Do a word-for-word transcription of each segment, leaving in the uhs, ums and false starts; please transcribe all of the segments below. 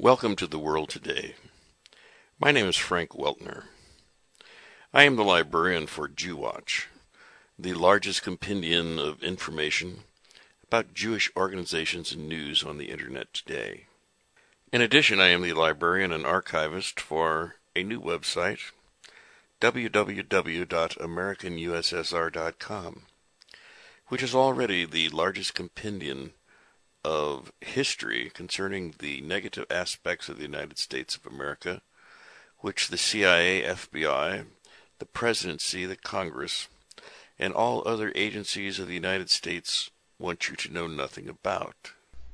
Welcome to the world today. My name is Frank Weltner. I am the librarian for JewWatch, the largest compendium of information about Jewish organizations and news on the internet today. In addition, I am the librarian and archivist for a new website, w w w dot american u s s r dot com, which is already the largest compendium of history concerning the negative aspects of the United States of America, which the C I A, F B I, the Presidency, the Congress, and all other agencies of the United States want you to know nothing about.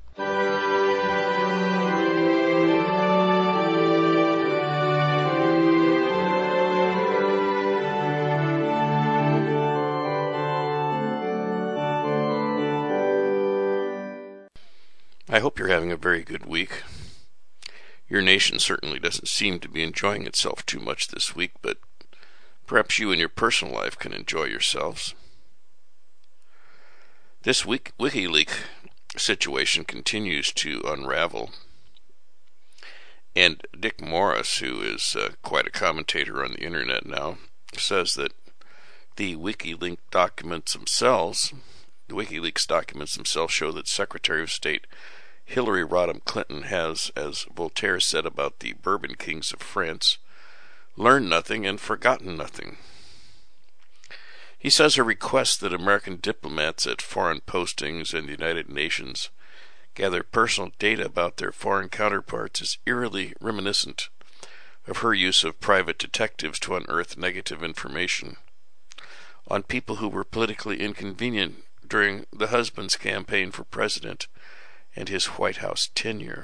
I hope you're having a very good week. Your nation certainly doesn't seem to be enjoying itself too much this week, but perhaps you in your personal life can enjoy yourselves. This week, WikiLeaks situation continues to unravel, and Dick Morris, who is uh, quite a commentator on the internet now, says that the WikiLeaks documents themselves, the WikiLeaks documents themselves show that Secretary of State Hillary Rodham Clinton has, as Voltaire said about the Bourbon kings of France, learned nothing and forgotten nothing. He says her request that American diplomats at foreign postings and the United Nations gather personal data about their foreign counterparts is eerily reminiscent of her use of private detectives to unearth negative information on people who were politically inconvenient during the husband's campaign for president and his White House tenure.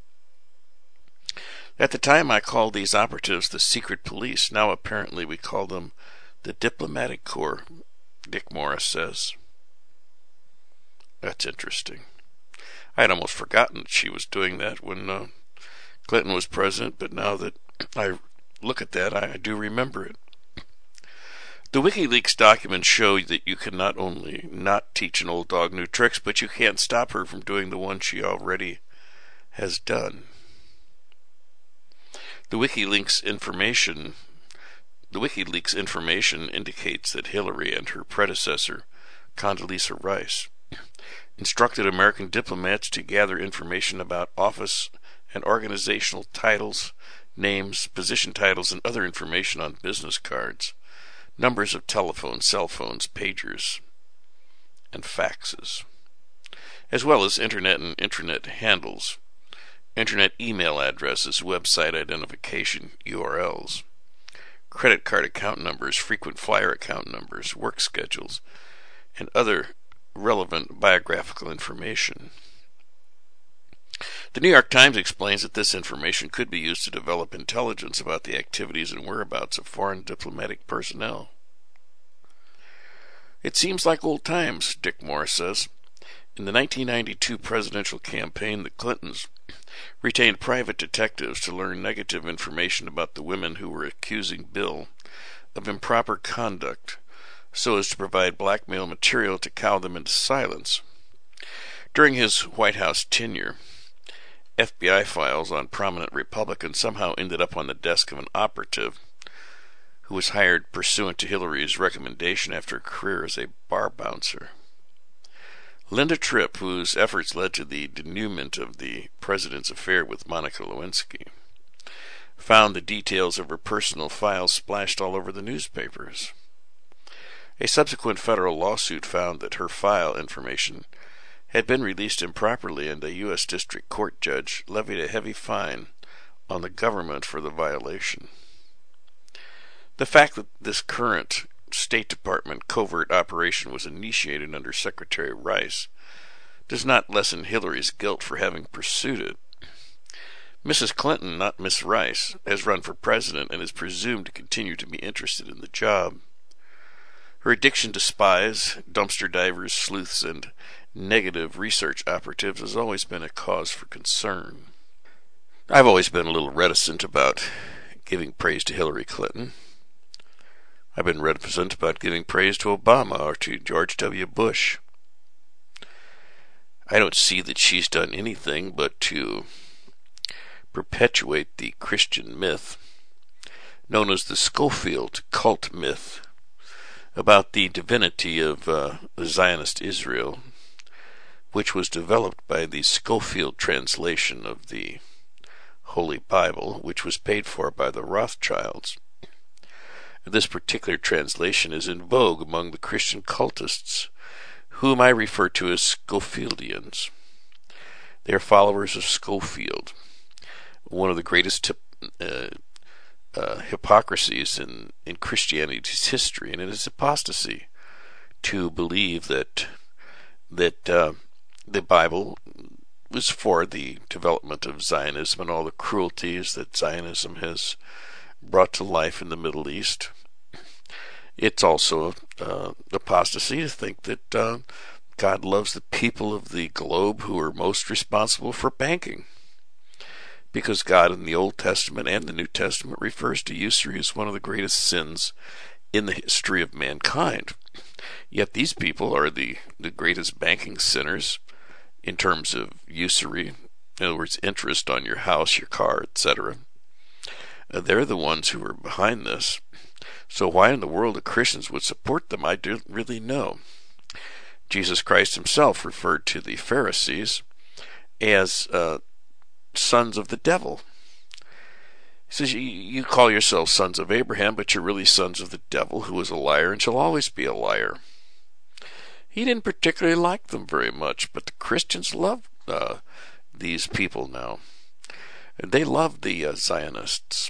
At the time, I called these operatives the secret police. Now apparently we call them the diplomatic corps, Dick Morris says. That's interesting. I had almost forgotten that she was doing that when uh, Clinton was president, but now that I look at that, I, I do remember it. The WikiLeaks documents show that you can not only not teach an old dog new tricks, but you can't stop her from doing the one she already has done. The WikiLeaks information, the WikiLeaks information indicates that Hillary and her predecessor, Condoleezza Rice, instructed American diplomats to gather information about office and organizational titles, names, position titles, and other information on business cards, numbers of telephones, cell phones, pagers, and faxes, as well as internet and intranet handles, internet email addresses, website identification, U R Ls, credit card account numbers, frequent flyer account numbers, work schedules, and other relevant biographical information. The New York Times explains that this information could be used to develop intelligence about the activities and whereabouts of foreign diplomatic personnel. It seems like old times, Dick Morris says. In the nineteen ninety-two presidential campaign, the Clintons retained private detectives to learn negative information about the women who were accusing Bill of improper conduct, so as to provide blackmail material to cow them into silence. During his White House tenure, F B I files on prominent Republicans somehow ended up on the desk of an operative who was hired pursuant to Hillary's recommendation after a career as a bar bouncer. Linda Tripp, whose efforts led to the denouement of the president's affair with Monica Lewinsky, found the details of her personal files splashed all over the newspapers. A subsequent federal lawsuit found that her file information had been released improperly, and a U S District Court judge levied a heavy fine on the government for the violation. The fact that this current State Department covert operation was initiated under Secretary Rice does not lessen Hillary's guilt for having pursued it. Missus Clinton, not Miss Rice, has run for president and is presumed to continue to be interested in the job. Her addiction to spies, dumpster divers, sleuths, and negative research operatives has always been a cause for concern. I've always been a little reticent about giving praise to Hillary Clinton. I've been reticent about giving praise to Obama or to George W. Bush. I don't see that she's done anything but to perpetuate the Christian myth known as the Scofield cult myth about the divinity of uh, the Zionist Israel, which was developed by the Scofield translation of the Holy Bible, which was paid for by the Rothschilds. This particular translation is in vogue among the Christian cultists, whom I refer to as Scofieldians. They are followers of Scofield, one of the greatest uh, uh, hypocrisies in, in Christianity's history, and it is apostasy to believe that that uh, the Bible was for the development of Zionism and all the cruelties that Zionism has brought to life in the Middle East. It's also uh, apostasy to think that uh, God loves the people of the globe who are most responsible for banking, because God in the Old Testament and the New Testament refers to usury as one of the greatest sins in the history of mankind. Yet these people are the, the greatest banking sinners in terms of usury, in other words, interest on your house, your car, et cetera. Uh, they're the ones who are behind this. So why in the world the Christians would support them, I don't really know. Jesus Christ himself referred to the Pharisees as uh, sons of the devil. He says, you call yourselves sons of Abraham, but you're really sons of the devil, who is a liar and shall always be a liar. He didn't particularly like them very much, but the Christians love uh, these people now. And they love the uh, Zionists.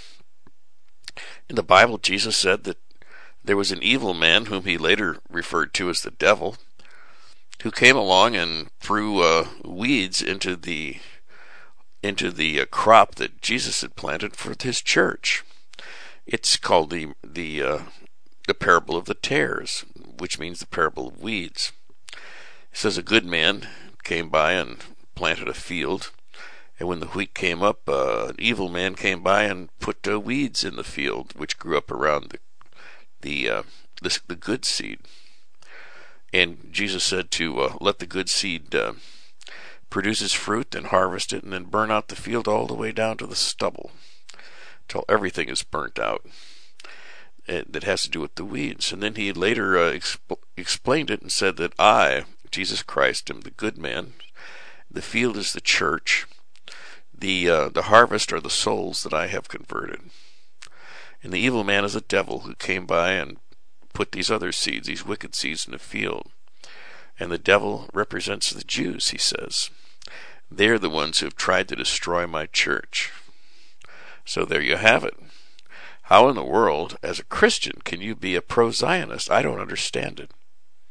In the Bible, Jesus said that there was an evil man, whom he later referred to as the devil, who came along and threw uh, weeds into the into the uh, crop that Jesus had planted for his church. It's called the the uh, the parable of the tares, which means the parable of weeds. It says a good man came by and planted a field, and when the wheat came up, uh, an evil man came by and put uh, weeds in the field, which grew up around the the uh, the, the good seed. And Jesus said to uh, let the good seed uh, produce its fruit, and harvest it, and then burn out the field all the way down to the stubble, till everything is burnt out. It, that has to do with the weeds. And then he later uh, exp- explained it and said that I, Jesus Christ, am the good man. The field is the church. The uh, the harvest are the souls that I have converted. And the evil man is a devil who came by and put these other seeds, these wicked seeds, in the field. And the devil represents the Jews, he says. They're the ones who have tried to destroy my church. So there you have it. How in the world, as a Christian, can you be a pro-Zionist? I don't understand it.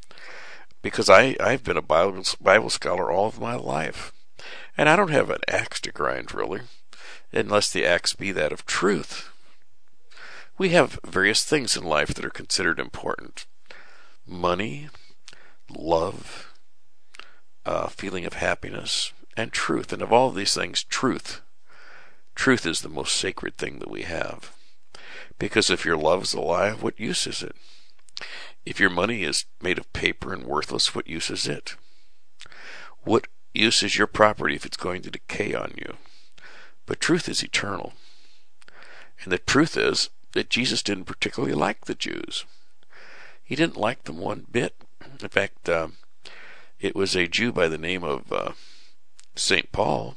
Because I, I've been a Bible, Bible scholar all of my life. And I don't have an axe to grind, really, unless the axe be that of truth. We have various things in life that are considered important. Money, love, uh, feeling of happiness, and truth. And of all of these things, truth. Truth is the most sacred thing that we have. Because if your love is a lie, what use is it? If your money is made of paper and worthless, what use is it? What use is your property if it's going to decay on you? But truth is eternal. And the truth is that Jesus didn't particularly like the Jews. He didn't like them one bit. In fact, uh, it was a Jew by the name of uh, Saint Paul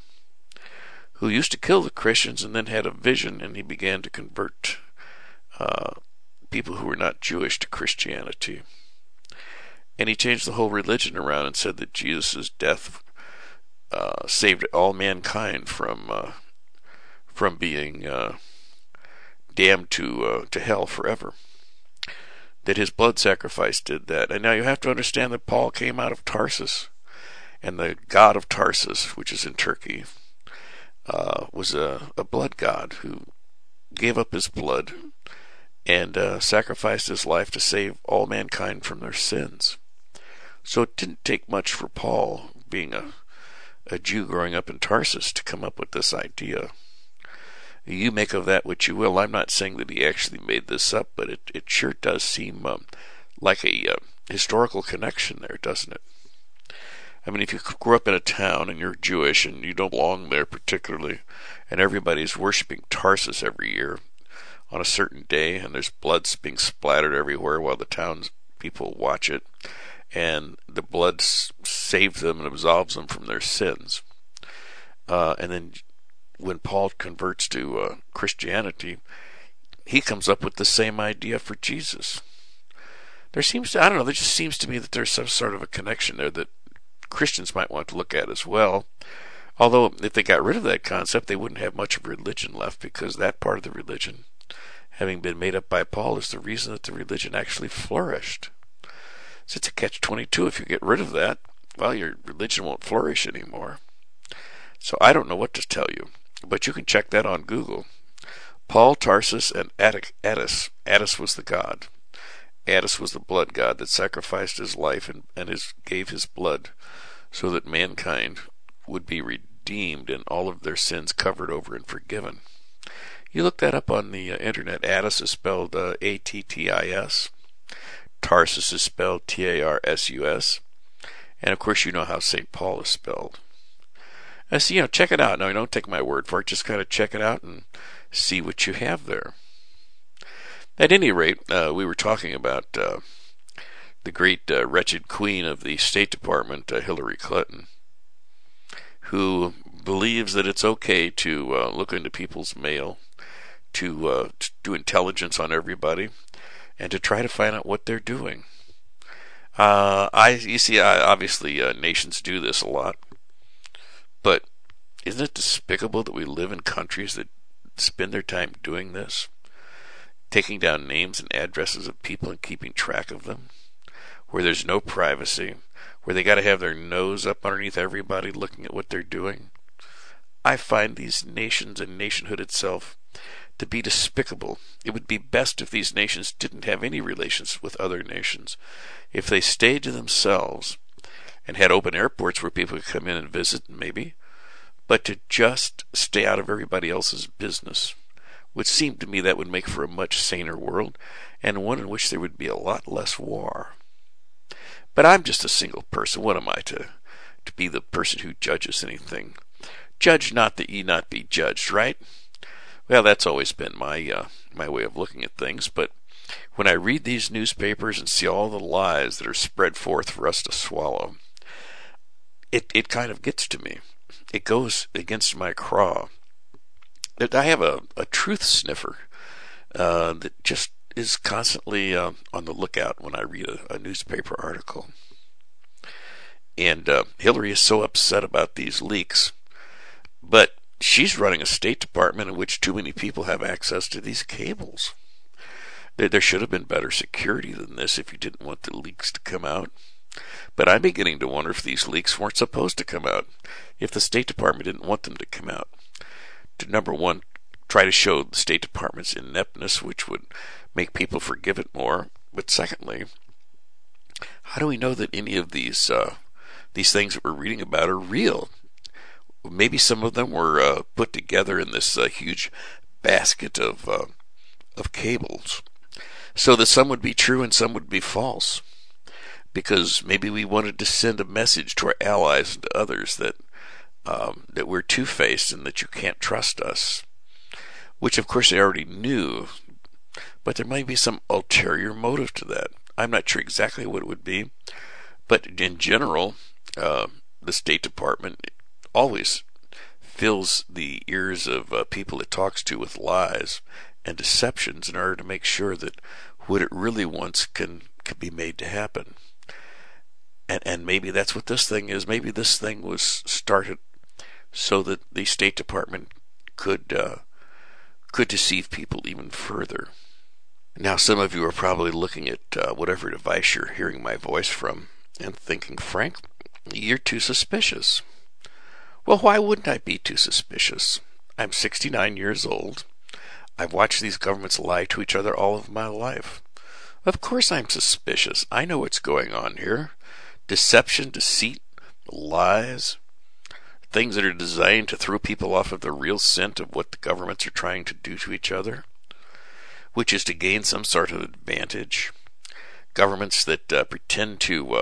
who used to kill the Christians, and then had a vision, and he began to convert uh, people who were not Jewish to Christianity. And he changed the whole religion around and said that Jesus' death uh, saved all mankind from uh, from being uh, damned to uh, to hell forever. That his blood sacrifice did that. And now you have to understand that Paul came out of Tarsus, and the god of Tarsus, which is in Turkey, uh, was a, a blood god who gave up his blood and uh, sacrificed his life to save all mankind from their sins. So it didn't take much for Paul, being a, a Jew growing up in Tarsus, to come up with this idea. You make of that what you will. I'm not saying that he actually made this up, but it, it sure does seem um, like a uh, historical connection there, doesn't it? I mean, if you grew up in a town and you're Jewish and you don't belong there particularly, and everybody's worshiping Tarsus every year on a certain day, and there's blood being splattered everywhere while the town's people watch it, and the blood saves them and absolves them from their sins. Uh, and then when Paul converts to uh, Christianity, he comes up with the same idea for Jesus. There seems to, I don't know, there just seems to me that there's some sort of a connection there that Christians might want to look at as well. Although, if they got rid of that concept, they wouldn't have much of religion left, because that part of the religion, having been made up by Paul, is the reason that the religion actually flourished. So it's a catch twenty-two. If you get rid of that, well, your religion won't flourish anymore. So I don't know what to tell you, but you can check that on Google. Paul, Tarsus, and Attis. Attis was the god. Attis was the blood god that sacrificed his life and, and his, gave his blood so that mankind would be redeemed and all of their sins covered over and forgiven. You look that up on the uh, internet. Attis is spelled uh, A T T I S. Tarsus is spelled T A R S U S. And of course you know how Saint Paul is spelled. Uh, so, you know, check it out. No, don't take my word for it. Just kind of check it out and see what you have there. At any rate, uh, we were talking about uh, the great uh, wretched queen of the State Department, uh, Hillary Clinton, who believes that it's okay to uh, look into people's mail, to, uh, to do intelligence on everybody, and to try to find out what they're doing. Uh, I, you see, I, obviously uh, nations do this a lot, but isn't it despicable that we live in countries that spend their time doing this? Taking down names and addresses of people and keeping track of them, where there's no privacy, where they got to have their nose up underneath everybody looking at what they're doing. I find these nations and nationhood itself to be despicable. It would be best if these nations didn't have any relations with other nations, if they stayed to themselves and had open airports where people could come in and visit, maybe, but to just stay out of everybody else's business. Would seem to me that would make for a much saner world, and one in which there would be a lot less war. But I'm just a single person. What am I to, to be the person who judges anything? Judge not that ye not be judged, right? Well, that's always been my uh, my way of looking at things, but when I read these newspapers and see all the lies that are spread forth for us to swallow, it, it kind of gets to me. It goes against my craw. I have a, a truth sniffer uh, that just is constantly uh, on the lookout when I read a, a newspaper article. And uh, Hillary is so upset about these leaks, but she's running a State Department in which too many people have access to these cables. There, there should have been better security than this if you didn't want the leaks to come out. But I'm beginning to wonder if these leaks weren't supposed to come out, if the State Department didn't want them to come out. To, number one, try to show the State Department's ineptness, which would make people forgive it more. But secondly, how do we know that any of these uh, these things that we're reading about are real? Maybe some of them were uh, put together in this uh, huge basket of uh, of cables, so that some would be true and some would be false. Because maybe we wanted to send a message to our allies and to others that Um, that we're two-faced and that you can't trust us, which of course they already knew, but there might be some ulterior motive to that. I'm not sure exactly what it would be, but in general, uh, the State Department always fills the ears of uh, people it talks to with lies and deceptions in order to make sure that what it really wants can, can be made to happen. And, and maybe that's what this thing is. Maybe this thing was started so that the State Department could uh, could deceive people even further. Now, some of you are probably looking at uh, whatever device you're hearing my voice from and thinking, Frank, you're too suspicious. Well, why wouldn't I be too suspicious? I'm sixty-nine years old. I've watched these governments lie to each other all of my life. Of course I'm suspicious. I know what's going on here. Deception, deceit, lies, things that are designed to throw people off of the real scent of what the governments are trying to do to each other, which is to gain some sort of advantage. Governments that uh, pretend to uh,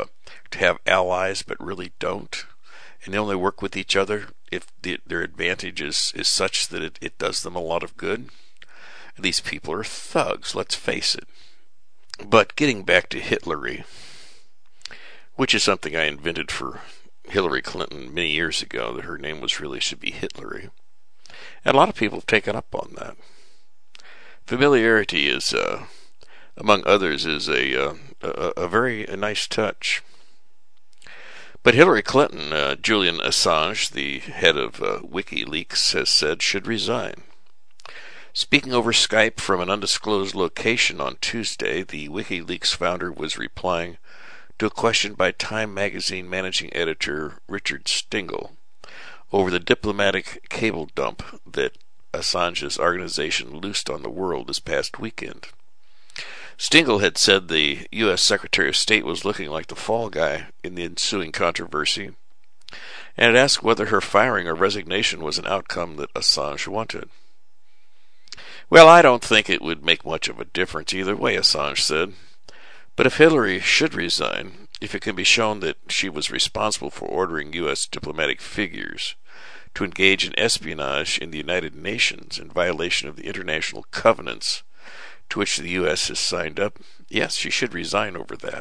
to have allies but really don't, and they only work with each other if the, their advantage is, is such that it, it does them a lot of good. These people are thugs, let's face it. But getting back to Hitlery, which is something I invented for Hillary Clinton many years ago, that her name was really should be Hitlery. And a lot of people have taken up on that. Familiarity is, uh, among others, is a, uh, a, a very a nice touch. But Hillary Clinton, uh, Julian Assange, the head of uh, WikiLeaks, has said should resign. Speaking over Skype from an undisclosed location on Tuesday, the WikiLeaks founder was replying to a question by Time magazine managing editor Richard Stengel over the diplomatic cable dump that Assange's organization loosed on the world this past weekend. Stengel had said the U S Secretary of State was looking like the fall guy in the ensuing controversy, and had asked whether her firing or resignation was an outcome that Assange wanted. Well, I don't think it would make much of a difference either way, Assange said. But if Hillary should resign, if it can be shown that she was responsible for ordering U S diplomatic figures to engage in espionage in the United Nations in violation of the international covenants to which the U S has signed up, yes, she should resign over that.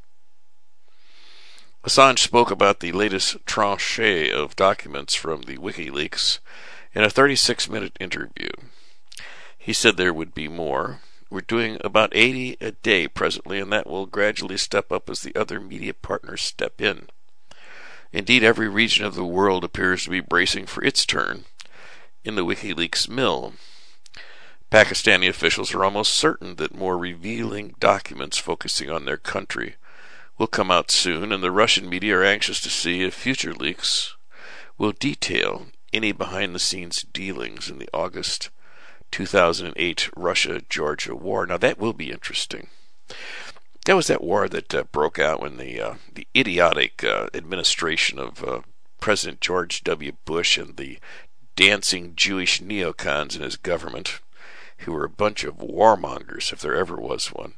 Assange spoke about the latest tranche of documents from the WikiLeaks in a thirty-six minute interview. He said there would be more. We're doing about eighty a day presently, and that will gradually step up as the other media partners step in. Indeed, every region of the world appears to be bracing for its turn in the WikiLeaks mill. Pakistani officials are almost certain that more revealing documents focusing on their country will come out soon, and the Russian media are anxious to see if future leaks will detail any behind-the-scenes dealings in the August two thousand eight Russia-Georgia war. Now that will be interesting. That was that war that uh, broke out when the uh, the idiotic uh, administration of uh, President George W. Bush and the dancing Jewish neocons in his government, who were a bunch of warmongers, if there ever was one.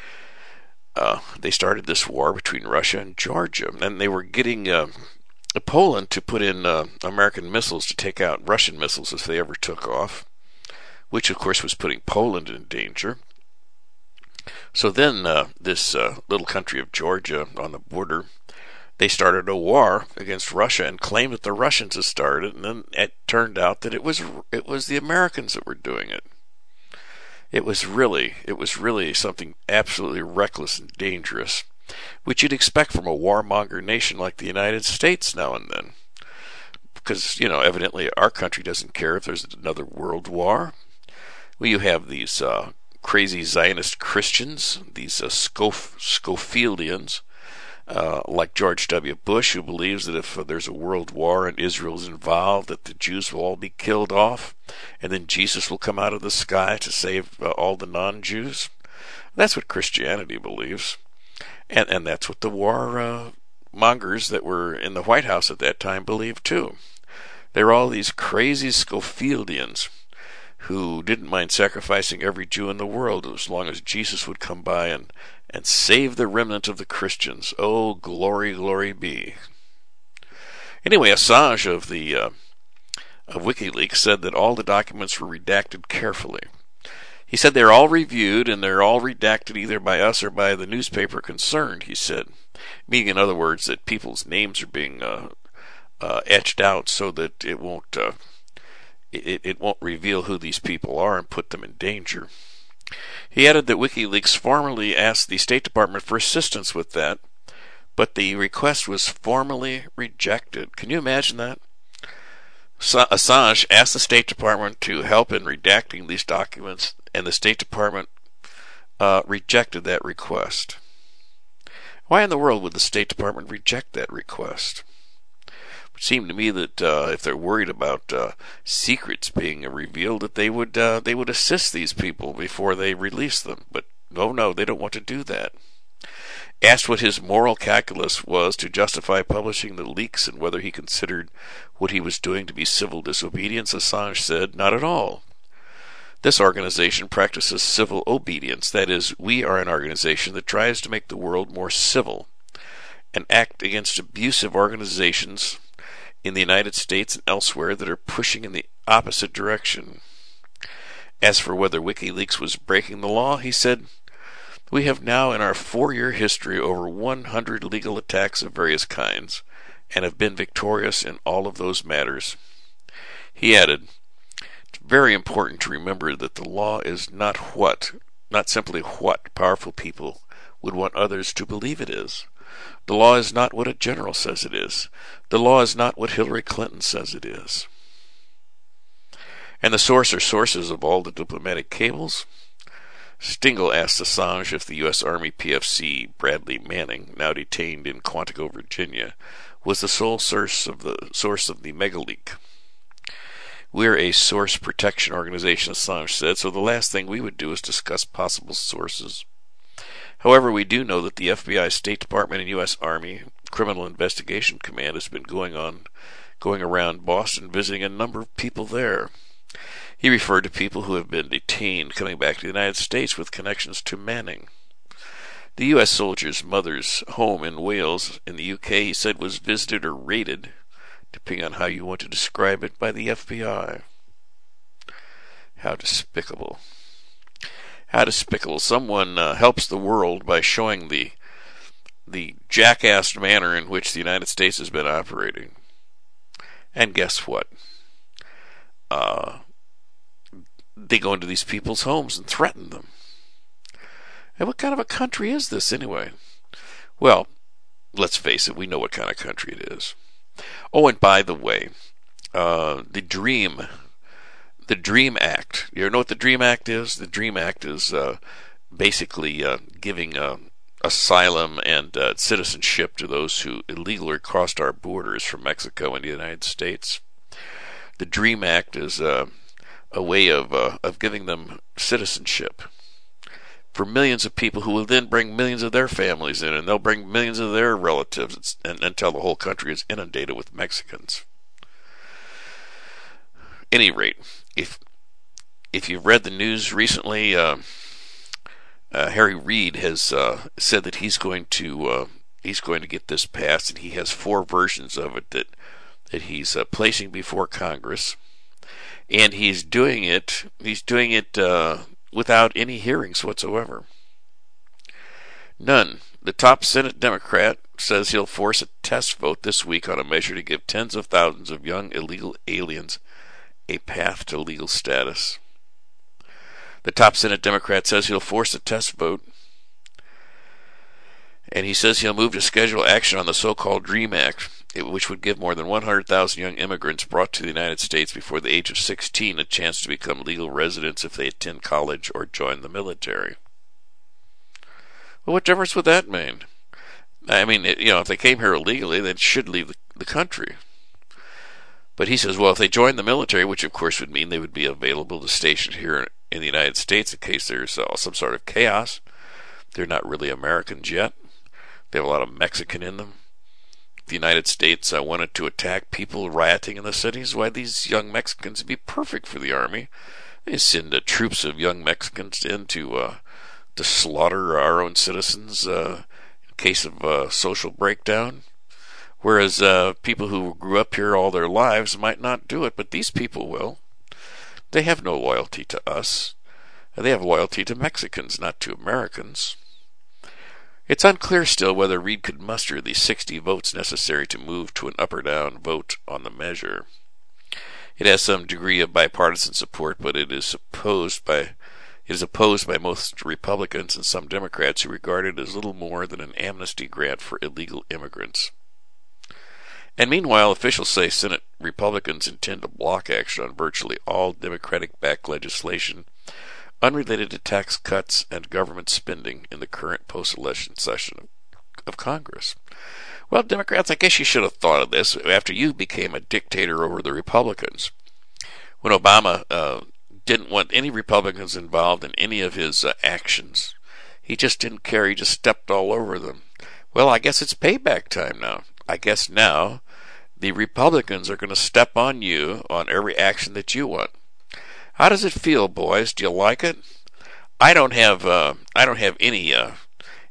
Uh, they started this war between Russia and Georgia, and they were getting uh, Poland to put in uh, American missiles to take out Russian missiles if they ever took off, which of course was putting Poland in danger. So then uh, this uh, little country of Georgia on the border, they started a war against Russia and claimed that the Russians had started, and then it turned out that it was it was the Americans that were doing it. It was really it was really something absolutely reckless and dangerous, which you'd expect from a warmonger nation like the United States now and then. Because, you know, evidently our country doesn't care if there's another world war. Well, you have these uh, crazy Zionist Christians, these uh, Scof- Schofieldians, uh, like George W. Bush, who believes that if uh, there's a world war and Israel's involved, that the Jews will all be killed off, and then Jesus will come out of the sky to save uh, all the non-Jews. That's what Christianity believes, and and that's what the war uh, mongers that were in the White House at that time believed too. They were all these crazy Schofieldians who didn't mind sacrificing every Jew in the world as long as Jesus would come by and, and save the remnant of the Christians. Oh, glory, glory be. Anyway, Assange of the uh, of WikiLeaks said that all the documents were redacted carefully. He said they're all reviewed and they're all redacted either by us or by the newspaper concerned, he said. Meaning, in other words, that people's names are being uh, uh, etched out so that it won't... Uh, It, it won't reveal who these people are and put them in danger. He added that WikiLeaks formally asked the State Department for assistance with that, but the request was formally rejected. Can you imagine that? Assange asked the State Department to help in redacting these documents, and the State Department uh, rejected that request. Why in the world would the State Department reject that request? It seemed to me that uh, if they're worried about uh, secrets being revealed, that they would uh, they would assist these people before they release them. But no, no, they don't want to do that. Asked what his moral calculus was to justify publishing the leaks and whether he considered what he was doing to be civil disobedience, Assange said, "Not at all. This organization practices civil obedience. That is, we are an organization that tries to make the world more civil. and act against abusive organizations in the United States and elsewhere that are pushing in the opposite direction. As for whether WikiLeaks was breaking the law, he said, "We have now in our four-year history over one hundred legal attacks of various kinds, and have been victorious in all of those matters." He added, "It's very important to remember that the law is not what, not simply what powerful people would want others to believe it is. The law is not what a general says it is. The law is not what Hillary Clinton says it is." And the source or sources of all the diplomatic cables? Stengel asked Assange if the U S Army P F C Bradley Manning, now detained in Quantico, Virginia, was the sole source of the source of the mega leak. "We're a source protection organization," Assange said, "so the last thing we would do is discuss possible sources. However, we do know that the F B I, State Department, and U S Army Criminal Investigation Command has been going on, going around Boston visiting a number of people there." He referred to people who have been detained coming back to the United States with connections to Manning. The U S soldier's mother's home in Wales, in the U K, he said, was visited or raided, depending on how you want to describe it, by the F B I. How despicable. How despicable. Someone uh, helps the world by showing the the jackass manner in which the United States has been operating. And guess what? Uh, they go into these people's homes and threaten them. And what kind of a country is this anyway? Well, let's face it, we know what kind of country it is. Oh, and by the way, uh, the DREAM, the DREAM Act. You know what the DREAM Act is? The DREAM Act is uh, basically uh, giving uh, asylum and uh, citizenship to those who illegally crossed our borders from Mexico and the United States. The DREAM Act is uh, a way of uh, of giving them citizenship for millions of people who will then bring millions of their families in, and they'll bring millions of their relatives and, until the whole country is inundated with Mexicans. Any rate, if if you've read the news recently, uh, uh, Harry Reid has uh, said that he's going to uh, he's going to get this passed, and he has four versions of it that that he's uh, placing before Congress, and he's doing it. He's doing it uh, without any hearings whatsoever. None. The top Senate Democrat says he'll force a test vote this week on a measure to give tens of thousands of young illegal aliens a path to legal status. The top Senate Democrat says he'll force a test vote, and he says he'll move to schedule action on the so-called DREAM Act, which would give more than one hundred thousand young immigrants brought to the United States before the age of sixteen a chance to become legal residents if they attend college or join the military. Well, what difference would that mean? I mean, it, you know, if they came here illegally, they should leave the, the country. But he says, well, if they join the military, which of course would mean they would be available to station here in the United States in case there's uh, some sort of chaos. They're not really Americans yet. They have a lot of Mexican in them. If the United States uh, wanted to attack people rioting in the cities, why, these young Mexicans would be perfect for the army. They send uh, troops of young Mexicans in to, uh, to slaughter our own citizens uh, in case of uh, social breakdown. Whereas uh, people who grew up here all their lives might not do it, but these people will. They have no loyalty to us. They have loyalty to Mexicans, not to Americans. It's unclear still whether Reid could muster the sixty votes necessary to move to an up or down vote on the measure. It has some degree of bipartisan support, but it is opposed by it is opposed by most Republicans and some Democrats who regard it as little more than an amnesty grant for illegal immigrants. And meanwhile, officials say Senate Republicans intend to block action on virtually all Democratic-backed legislation unrelated to tax cuts and government spending in the current post-election session of Congress. Well, Democrats, I guess you should have thought of this after you became a dictator over the Republicans. When Obama uh, didn't want any Republicans involved in any of his uh, actions, he just didn't care. He just stepped all over them. Well, I guess it's payback time now. I guess now the Republicans are going to step on you on every action that you want. How does it feel, boys? Do you like it? I don't have uh, I don't have any uh,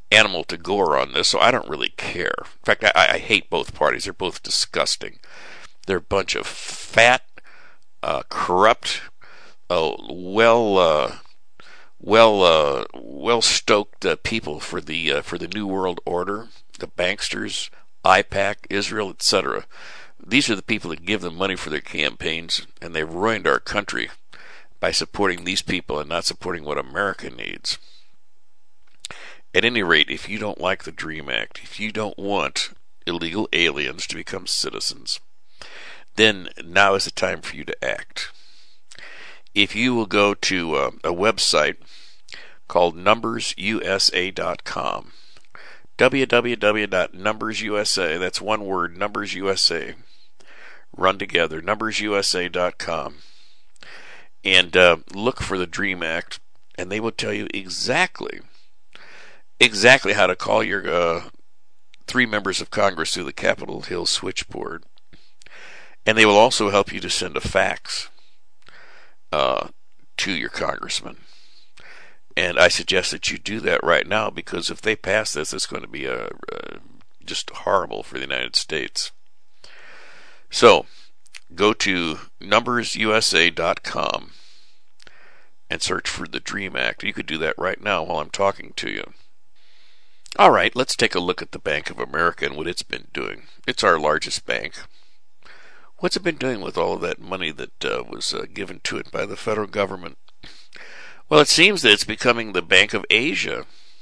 animal to gore on this, so I don't really care. In fact, I, I hate both parties. They're both disgusting. They're a bunch of fat, uh, corrupt, uh, well, uh, well, uh, well-stoked uh, people for the uh, for the New World Order, the banksters, AIPAC, Israel, et cetera. These are the people that give them money for their campaigns, and they've ruined our country by supporting these people and not supporting what America needs. At any rate, if you don't like the DREAM Act, if you don't want illegal aliens to become citizens, then now is the time for you to act. If you will go to uh, a website called numbers u s a dot com, w w w dot numbers u s a, that's one word, Numbers U S A, run together, numbers u s a dot com, and uh, look for the DREAM Act, and they will tell you exactly, exactly how to call your uh, three members of Congress through the Capitol Hill switchboard. And they will also help you to send a fax uh, to your congressman. And I suggest that you do that right now, because if they pass this, it's going to be a, a, just horrible for the United States. So, go to numbers u s a dot com and search for the DREAM Act. You could do that right now while I'm talking to you. All right, let's take a look at the Bank of America and what it's been doing. It's our largest bank. What's it been doing with all of that money that uh, was uh, given to it by the federal government? Well, it seems that it's becoming the Bank of Asia.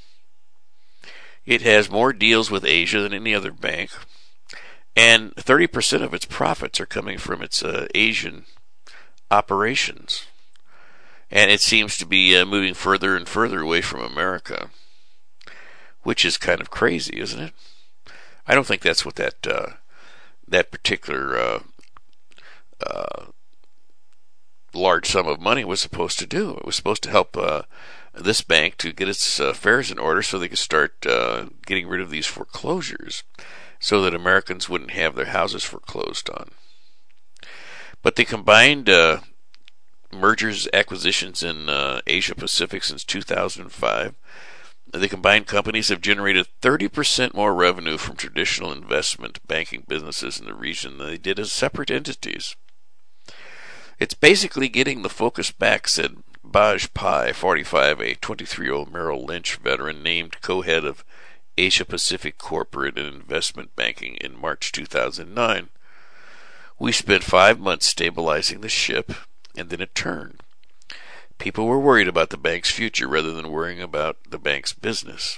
It has more deals with Asia than any other bank, and thirty percent of its profits are coming from its uh, Asian operations. And it seems to be uh, moving further and further away from America, which is kind of crazy, isn't it? I don't think that's what that uh, that particular uh, uh, large sum of money was supposed to do. It was supposed to help uh, this bank to get its uh, affairs in order so they could start uh, getting rid of these foreclosures so that Americans wouldn't have their houses foreclosed on. But the combined uh, mergers, acquisitions in uh, Asia Pacific since two thousand five, the combined companies have generated thirty percent more revenue from traditional investment banking businesses in the region than they did as separate entities. It's basically getting the focus back, said Baj Pai, forty-five, a twenty-three-year-old Merrill Lynch veteran named co-head of Asia Pacific Corporate and Investment Banking in March two thousand nine. We spent five months stabilizing the ship, and then it turned. People were worried about the bank's future rather than worrying about the bank's business.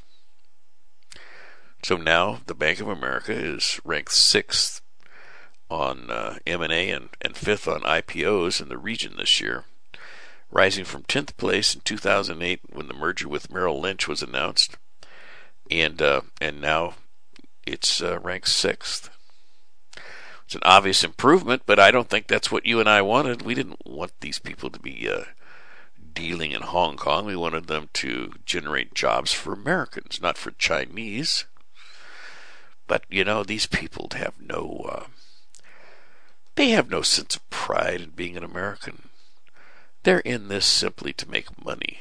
So now the Bank of America is ranked sixth on uh, M and A and, and fifth on I P Os in the region this year, rising from tenth place in two thousand eight when the merger with Merrill Lynch was announced, and uh, and now it's uh, ranked sixth. It's an obvious improvement, but I don't think that's what you and I wanted. We didn't want these people to be uh, dealing in Hong Kong. We wanted them to generate jobs for Americans, not for Chinese. But, you know, these people have no... Uh, They have no sense of pride in being an American. They're in this simply to make money.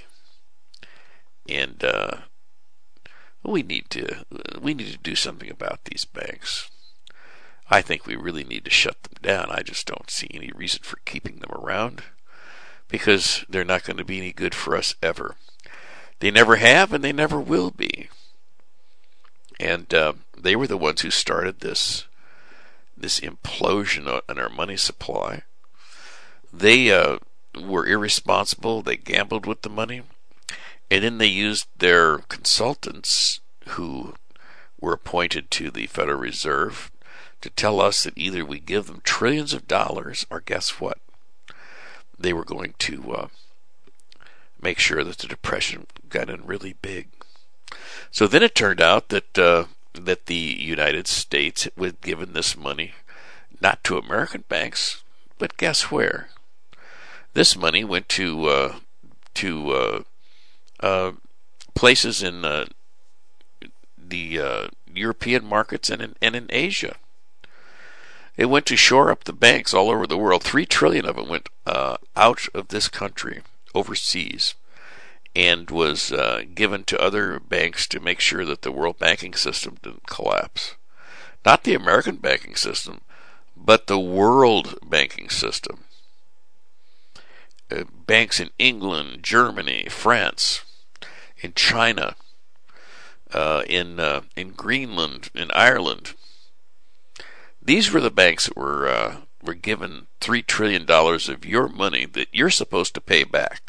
And uh, we need to we need to do something about these banks. I think we really need to shut them down. I just don't see any reason for keeping them around, because they're not going to be any good for us ever. They never have, and they never will be. And uh, they were the ones who started this this implosion in our money supply. They uh, were irresponsible. They gambled with the money, and then they used their consultants who were appointed to the Federal Reserve to tell us that either we give them trillions of dollars, or guess what? They were going to uh, make sure that the Depression got in really big. So then it turned out that uh, that the United States was given this money not to American banks, but guess where? This money went to uh, to uh, uh, places in uh, the uh, European markets and in, and in Asia. It went to shore up the banks all over the world. Three trillion of it went uh, out of this country, overseas. and was uh, given to other banks to make sure that the world banking system didn't collapse. Not the American banking system, but the world banking system. Uh, banks in England, Germany, France, in China, uh, in uh, in Greenland, in Ireland. These were the banks that were uh, were given three trillion dollars of your money that you're supposed to pay back.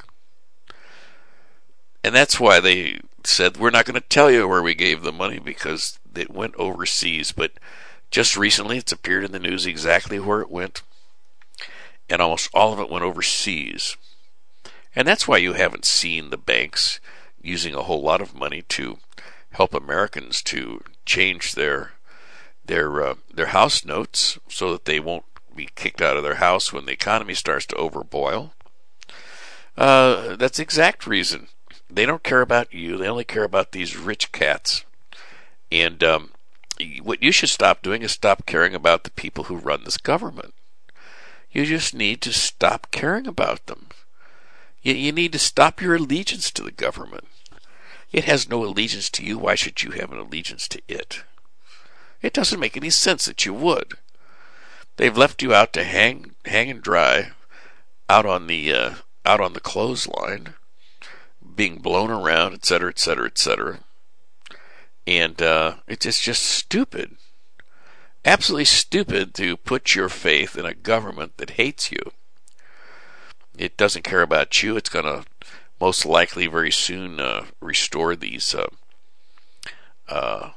And that's why they said, we're not going to tell you where we gave the money, because it went overseas. But just recently it's appeared in the news exactly where it went. And almost all of it went overseas. And that's why you haven't seen the banks using a whole lot of money to help Americans to change their their uh, their house notes so that they won't be kicked out of their house when the economy starts to overboil. Uh, that's the exact reason. They don't care about you. They only care about these rich cats. And um, what you should stop doing is stop caring about the people who run this government. You just need to stop caring about them. You, you need to stop your allegiance to the government. It has no allegiance to you. Why should you have an allegiance to it? It doesn't make any sense that you would. They've left you out to hang, hang and dry, out on the uh, out on the clothesline, being blown around, et cetera, et cetera, et cetera. And uh, it's just, just stupid. Absolutely stupid to put your faith in a government that hates you. It doesn't care about you. It's going to most likely very soon uh, restore these uh, uh,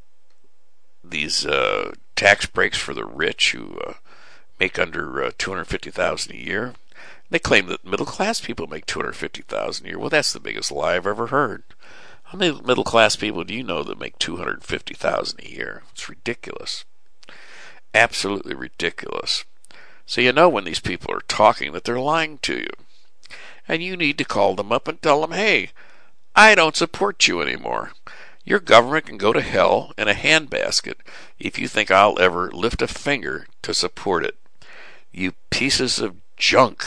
these uh, tax breaks for the rich who uh, make under uh, two hundred fifty thousand dollars a year. They claim that middle class people make two hundred fifty thousand dollars a year. Well, that's the biggest lie I've ever heard. How many middle class people do you know that make two hundred fifty thousand dollars a year? It's ridiculous. Absolutely ridiculous. So you know when these people are talking that they're lying to you. And you need to call them up and tell them, hey, I don't support you anymore. Your government can go to hell in a handbasket if you think I'll ever lift a finger to support it. You pieces of junk.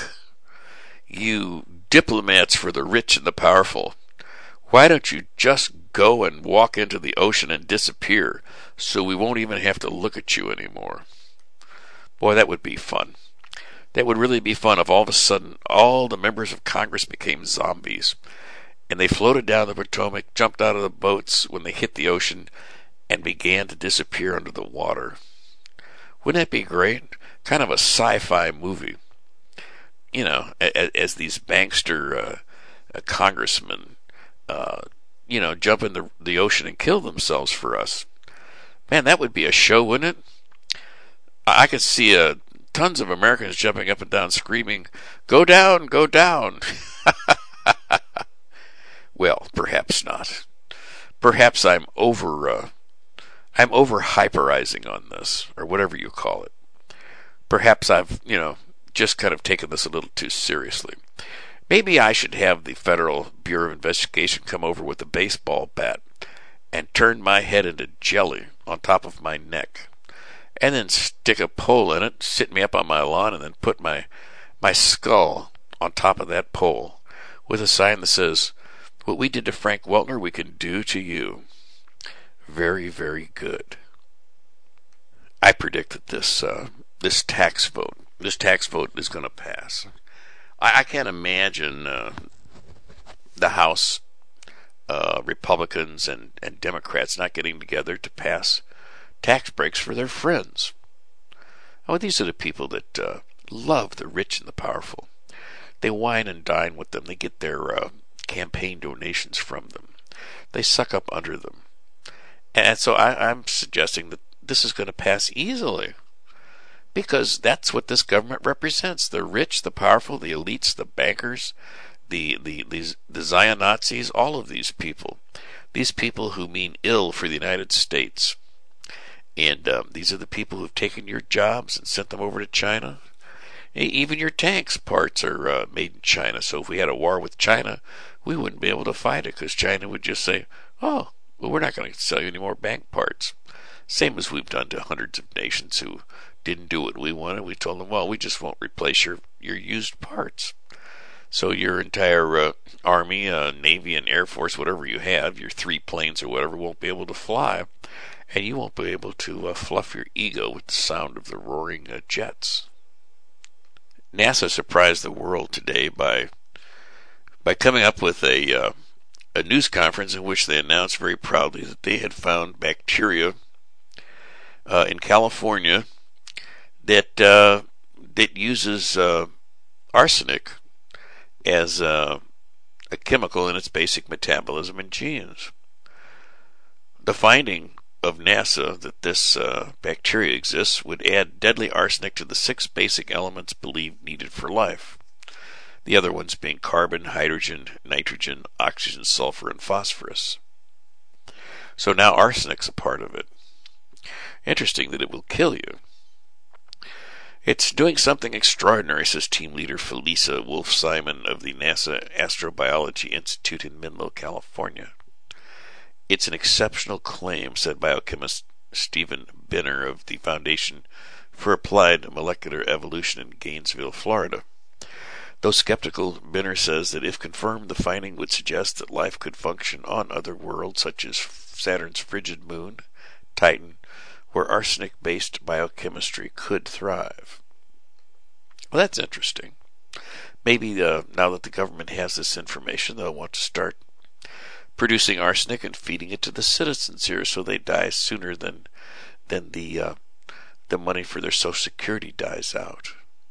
You diplomats for the rich and the powerful. Why don't you just go and walk into the ocean and disappear so we won't even have to look at you anymore? Boy, that would be fun. That would really be fun if all of a sudden all the members of Congress became zombies and they floated down the Potomac, jumped out of the boats when they hit the ocean, and began to disappear under the water. Wouldn't that be great? Kind of a sci-fi movie. You know, as, as these bankster uh, uh, congressmen, uh, you know, jump in the, the ocean and kill themselves for us. Man, that would be a show, wouldn't it? I, I could see uh, tons of Americans jumping up and down screaming, "Go down, go down." Well, perhaps not. Perhaps I'm over uh, I'm over hyperizing on this, or whatever you call it. Perhaps I've, you know, just kind of taken this a little too seriously. Maybe I should have the Federal Bureau of Investigation come over with a baseball bat and turn my head into jelly on top of my neck, and then stick a pole in it, sit me up on my lawn, and then put my my skull on top of that pole with a sign that says, "What we did to Frank Weltner, we can do to you." Very, very good. I predict that this uh, this tax vote, this tax vote is going to pass. I, I can't imagine uh, the House uh, Republicans and, and Democrats not getting together to pass tax breaks for their friends. Oh, these are the people that uh, love the rich and the powerful. They wine and dine with them. They get their uh, campaign donations from them. They suck up under them. And so I, I'm suggesting that this is going to pass easily, because that's what this government represents: the rich, the powerful, the elites, the bankers, the the these the Zion Nazis, all of these people, these people who mean ill for the United States. And um, these are the people who've taken your jobs and sent them over to China. Even your tanks parts are uh, made in China. So if we had a war with China, we wouldn't be able to fight it, because China would just say, "Oh, well, we're not going to sell you any more bank parts." Same as we've done to hundreds of nations who didn't do what we wanted. We told them, "Well, we just won't replace your, your used parts." So your entire uh, Army, uh, Navy, and Air Force, whatever you have, your three planes or whatever, won't be able to fly. And you won't be able to uh, fluff your ego with the sound of the roaring uh, jets. NASA surprised the world today by by coming up with a uh, a news conference in which they announced very proudly that they had found bacteria uh, in California that uh, that uses uh, arsenic as uh, a chemical in its basic metabolism and genes. The finding of NASA that this uh, bacteria exists would add deadly arsenic to the six basic elements believed needed for life. The other ones being carbon, hydrogen, nitrogen, oxygen, sulfur, and phosphorus. So now arsenic's a part of it. Interesting that it will kill you. It's doing something extraordinary, says team leader Felisa Wolf-Simon of the NASA Astrobiology Institute in Menlo, California. It's an exceptional claim, said biochemist Stephen Benner of the Foundation for Applied Molecular Evolution in Gainesville, Florida. Though skeptical, Benner says that if confirmed, the finding would suggest that life could function on other worlds such as Saturn's frigid moon, Titan, where arsenic-based biochemistry could thrive. Well, that's interesting. Maybe uh, now that the government has this information, they'll want to start producing arsenic and feeding it to the citizens here, so they die sooner than than the uh, the money for their Social Security dies out.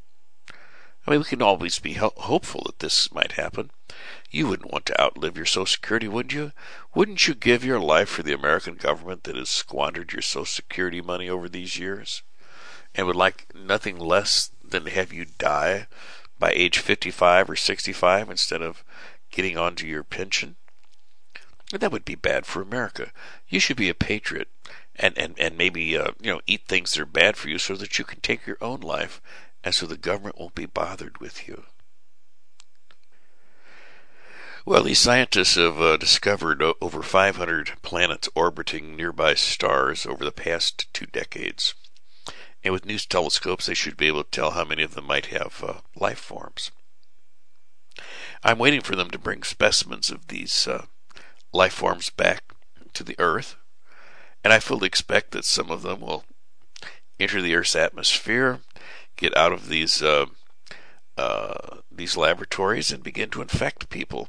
I mean, we can always be ho- hopeful that this might happen. You wouldn't want to outlive your Social Security, would you? Wouldn't you give your life for the American government that has squandered your Social Security money over these years, and would like nothing less than to have you die by age fifty-five or sixty-five instead of getting onto your pension? That would be bad for America. You should be a patriot and, and, and maybe uh, you know eat things that are bad for you so that you can take your own life and so the government won't be bothered with you. Well, these scientists have uh, discovered uh, over five hundred planets orbiting nearby stars over the past two decades. And with new telescopes, they should be able to tell how many of them might have uh, life forms. I'm waiting for them to bring specimens of these uh, life forms back to the Earth, and I fully expect that some of them will enter the Earth's atmosphere, get out of these uh, uh, these laboratories, and begin to infect people.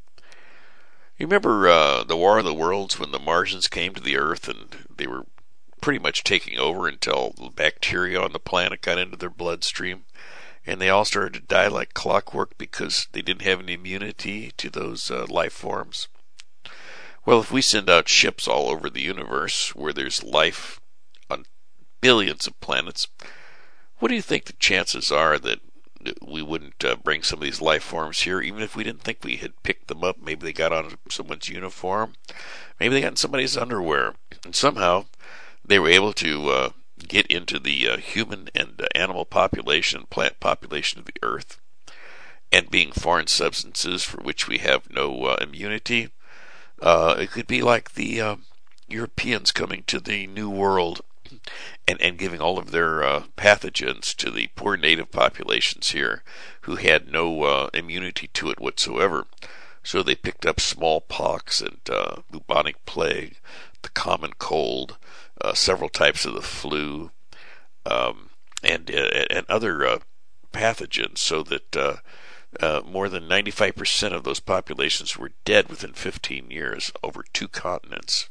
You remember uh, the War of the Worlds when the Martians came to the Earth and they were pretty much taking over until the bacteria on the planet got into their bloodstream, and they all started to die like clockwork because they didn't have any immunity to those uh, life forms? Well, if we send out ships all over the universe where there's life on billions of planets, what do you think the chances are that we wouldn't uh, bring some of these life forms here, even if we didn't think we had picked them up? Maybe they got on someone's uniform. Maybe they got in somebody's underwear. And somehow they were able to uh, get into the uh, human and uh, animal population, plant population of the Earth. And being foreign substances for which we have no uh, immunity, uh, it could be like the uh, Europeans coming to the New World And, and giving all of their uh, pathogens to the poor native populations here who had no uh, immunity to it whatsoever. So they picked up smallpox and uh, bubonic plague, the common cold, uh, several types of the flu, um, and, uh, and other uh, pathogens, so that uh, uh, more than ninety-five percent of those populations were dead within fifteen years over two continents.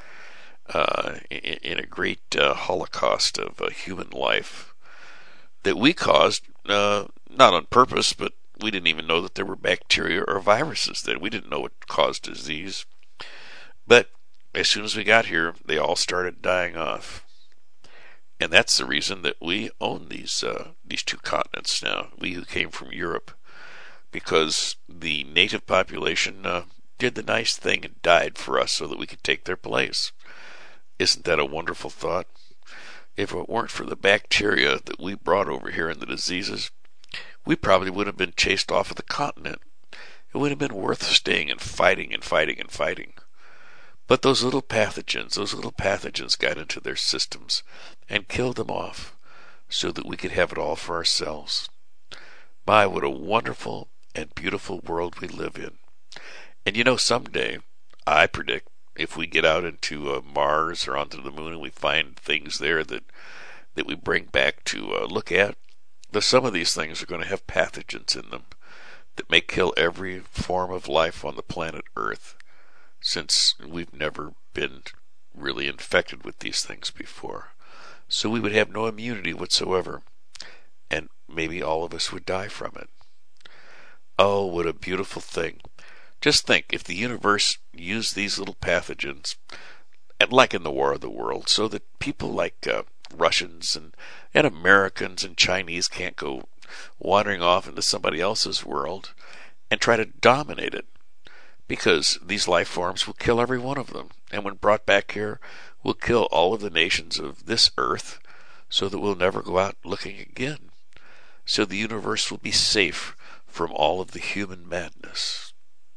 Uh, in, in a great uh, holocaust of uh, human life that we caused, uh, not on purpose, but we didn't even know that there were bacteria or viruses there. We didn't know what caused disease. But as soon as we got here, they all started dying off. And that's the reason that we own these uh, these two continents now, we who came from Europe, because the native population uh, did the nice thing and died for us so that we could take their place. Isn't that a wonderful thought? If it weren't for the bacteria that we brought over here and the diseases, we probably would have been chased off of the continent. It would have been worth staying and fighting and fighting and fighting. But those little pathogens, those little pathogens got into their systems and killed them off so that we could have it all for ourselves. My, what a wonderful, and beautiful world we live in. And you know, someday, I predict, if we get out into uh, Mars or onto the moon and we find things there that, that we bring back to uh, look at, that some of these things are going to have pathogens in them that may kill every form of life on the planet Earth, since we've never been really infected with these things before. So we would have no immunity whatsoever, and maybe all of us would die from it. Oh, what a beautiful thing. Just think, if the universe used these little pathogens, and like in the War of the World, so that people like uh, Russians and, and Americans and Chinese can't go wandering off into somebody else's world and try to dominate it, because these life forms will kill every one of them, and when brought back here, will kill all of the nations of this earth, so that we'll never go out looking again. So the universe will be safe from all of the human madness.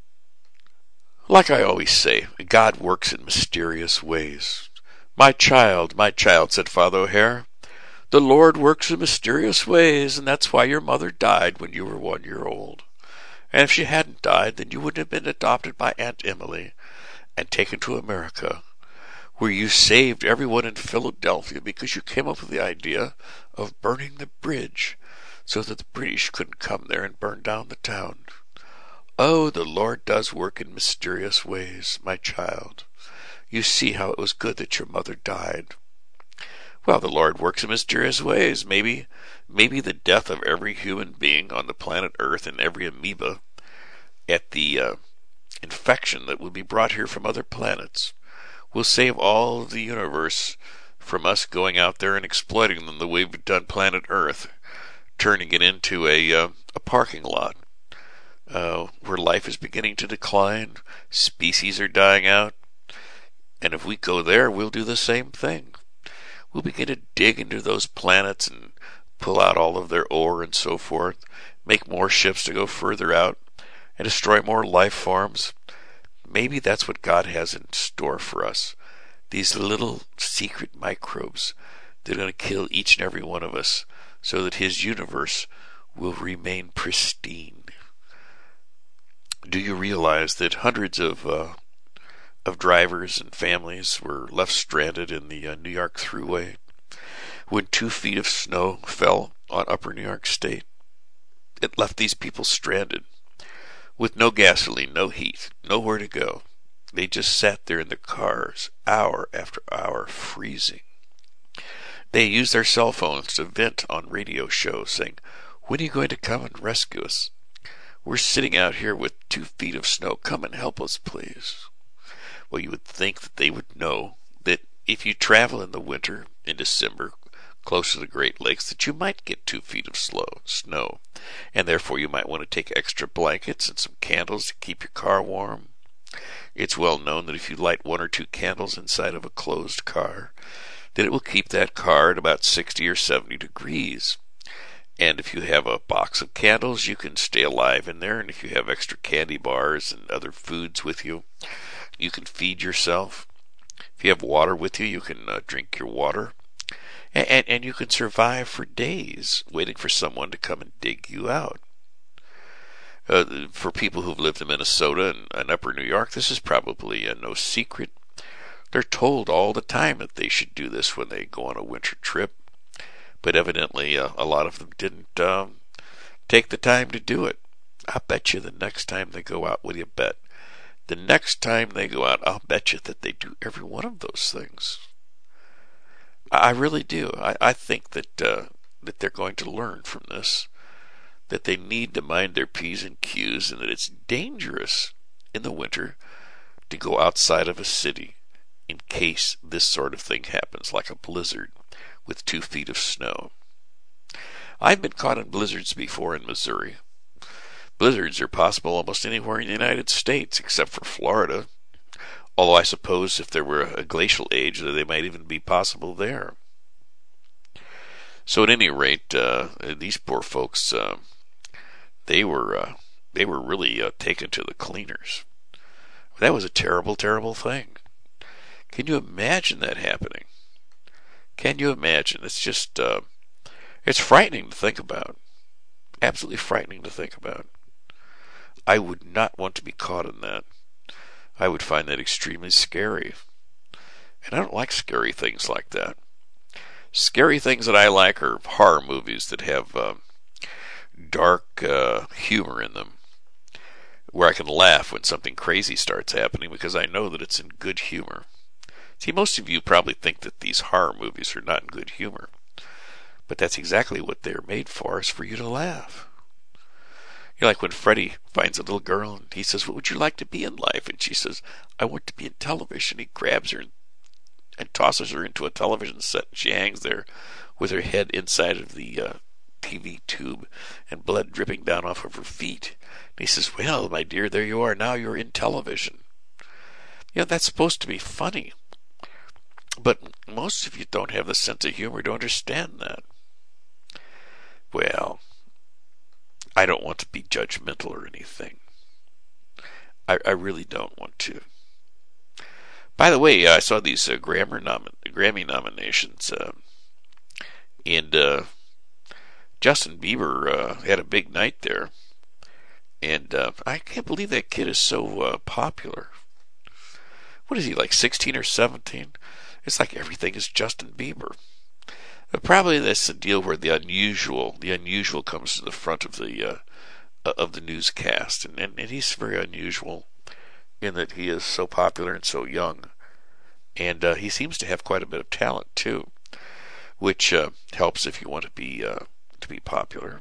Like I always say, God works in mysterious ways. My child, my child, said Father O'Hare, the Lord works in mysterious ways, and that's why your mother died when you were one year old. And if she hadn't died, then you wouldn't have been adopted by Aunt Emily and taken to America, where you saved everyone in Philadelphia because you came up with the idea of burning the bridge so that the British couldn't come there and burn down the town. Oh, the Lord does work in mysterious ways, my child. You see how it was good that your mother died. Well, the Lord works in mysterious ways. Maybe, maybe the death of every human being on the planet Earth and every amoeba at the uh, infection that will be brought here from other planets will save all of the universe from us going out there and exploiting them the way we've done planet Earth, turning it into a, uh, a parking lot. Uh, where life is beginning to decline, species are dying out, and if we go there, we'll do the same thing. We'll begin to dig into those planets and pull out all of their ore and so forth, make more ships to go further out, and destroy more life forms. Maybe that's what God has in store for us. These little secret microbes that are going to kill each and every one of us so that His universe will remain pristine. Do you realize that hundreds of uh, of drivers and families were left stranded in the uh, New York Thruway when two feet of snow fell on upper New York State? It left these people stranded with no gasoline, no heat, nowhere to go. They just sat there in their cars, hour after hour, freezing. They used their cell phones to vent on radio shows, saying, "When are you going to come and rescue us? We're sitting out here with two feet of snow. Come and help us, please." Well, you would think that they would know that if you travel in the winter, in December, close to the Great Lakes, that you might get two feet of slow, snow, and therefore you might want to take extra blankets and some candles to keep your car warm. It's well known that if you light one or two candles inside of a closed car, that it will keep that car at about sixty or seventy degrees. And if you have a box of candles, you can stay alive in there. And if you have extra candy bars and other foods with you, you can feed yourself. If you have water with you, you can uh, drink your water. And, and, and you can survive for days waiting for someone to come and dig you out. Uh, for people who've lived in Minnesota and, and upper New York, this is probably uh, no secret. They're told all the time that they should do this when they go on a winter trip. But evidently, uh, a lot of them didn't um, take the time to do it. I bet you the next time they go out, what do you bet? The next time they go out, I'll bet you that they do every one of those things. I really do. I, I think that uh, that they're going to learn from this, that they need to mind their P's and Q's, and that it's dangerous in the winter to go outside of a city in case this sort of thing happens, like a blizzard with two feet of snow. I've been caught in blizzards before in Missouri. Blizzards are possible almost anywhere in the United States except for Florida, although I suppose if there were a glacial age they might even be possible there. So at any rate, uh, these poor folks, uh, they were uh, they were really uh, taken to the cleaners. That was a terrible, terrible thing. Can you imagine that happening? Can you imagine? It's just, uh, it's frightening to think about. Absolutely frightening to think about. I would not want to be caught in that. I would find that extremely scary. And I don't like scary things like that. Scary things that I like are horror movies that have uh, dark uh, humor in them, where I can laugh when something crazy starts happening because I know that it's in good humor. See, most of you probably think that these horror movies are not in good humor, but that's exactly what they're made for, is for you to laugh. You're like when Freddie finds a little girl and he says, "What would you like to be in life?" And she says, "I want to be in television." He grabs her and, and tosses her into a television set. She hangs there with her head inside of the uh, T V tube and blood dripping down off of her feet. And he says, "Well, my dear, there you are. Now you're in television." You know, that's supposed to be funny. But most of you don't have the sense of humor to understand that. Well, I don't want to be judgmental or anything. I, I really don't want to. By the way, I saw these uh, Grammy, nom- Grammy nominations, uh, and uh, Justin Bieber uh, had a big night there. And uh, I can't believe that kid is so uh, popular. What is he, like sixteen or seventeen? It's like everything is Justin Bieber. But probably that's the deal where the unusual, the unusual comes to the front of the uh, of the newscast, and, and and he's very unusual in that he is so popular and so young, and uh, he seems to have quite a bit of talent too, which uh, helps if you want to be uh, to be popular.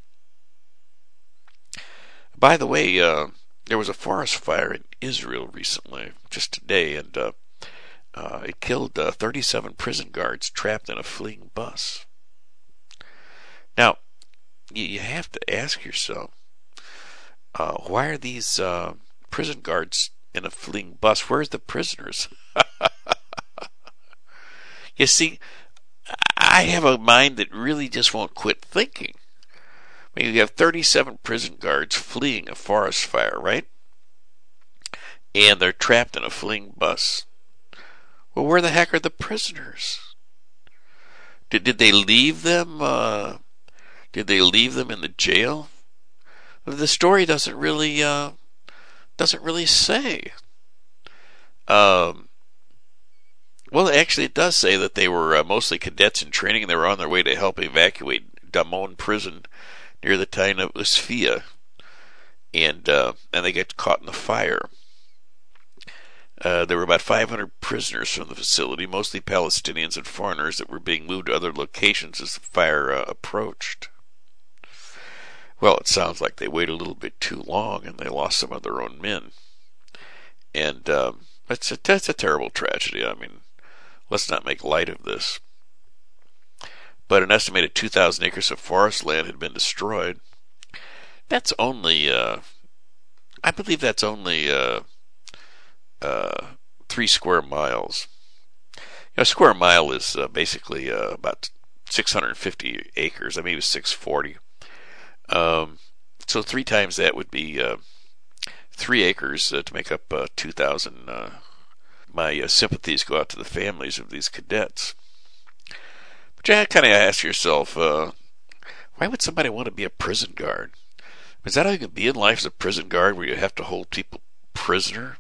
By the way, uh, there was a forest fire in Israel recently, just today, and uh, Uh, it killed uh, thirty-seven prison guards trapped in a fleeing bus. Now, you, you have to ask yourself, uh, why are these uh, prison guards in a fleeing bus? Where's the prisoners? You see, I have a mind that really just won't quit thinking. I mean, you have thirty-seven prison guards fleeing a forest fire, right? And they're trapped in a fleeing bus. Well, where the heck are the prisoners? Did did they leave them? Uh, did they leave them in the jail? The story doesn't really uh, doesn't really say. Um, well, actually, it does say that they were uh, mostly cadets in training, and they were on their way to help evacuate Damon prison near the town of Usfia, and uh, and they got caught in the fire. Uh, there were about five hundred prisoners from the facility, mostly Palestinians and foreigners, that were being moved to other locations as the fire uh, approached. Well, it sounds like they waited a little bit too long and they lost some of their own men. And um, it's, a, it's a terrible tragedy. I mean, let's not make light of this. But an estimated two thousand acres of forest land had been destroyed. That's only, uh, I believe that's only... Uh, Uh, three square miles. You know, a square mile is uh, basically uh, about six hundred fifty acres. I mean, it was six hundred forty. Um, so three times that would be uh, three acres uh, to make up uh, two thousand. Uh, my uh, sympathies go out to the families of these cadets. But you kind of ask yourself, uh, why would somebody want to be a prison guard? Is that how you can be in life as a prison guard, where you have to hold people prisoner?